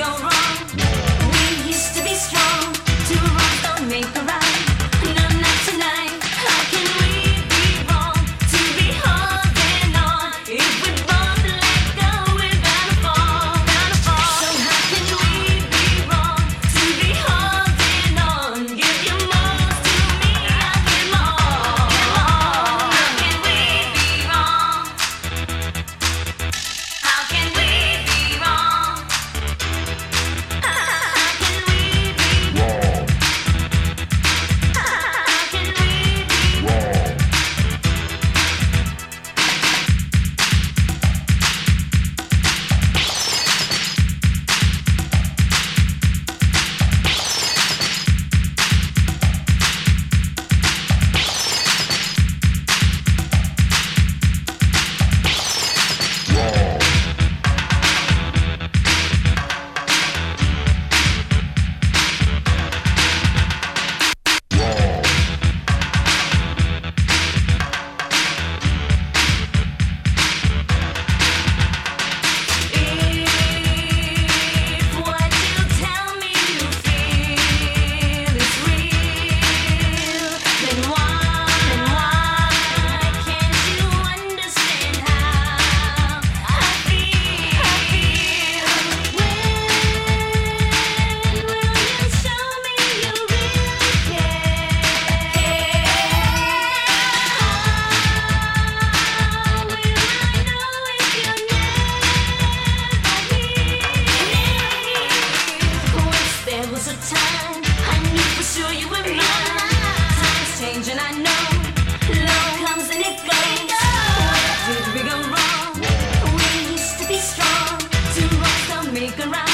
go wrong? We used to be strong. Two wrongs don't make a right. No, not tonight. How can we be wrong to be holding on? If we both let go, we're gonna fall, gonna fall. So how can we be wrong to be holding on? Give your most to me, I'll give my all. How can we be wrong? How can we be wrong? How can we be wrong? How can we be wrong? If what you tell me you feel is real, then why can't you understand how I feel? When will you show me you really care? How will I know if you're never here? Once there was a time I knew for sure you were mine. Times change and I know love comes and it goes. Where did we go wrong? We used to be strong. Two wrongs don't make a right.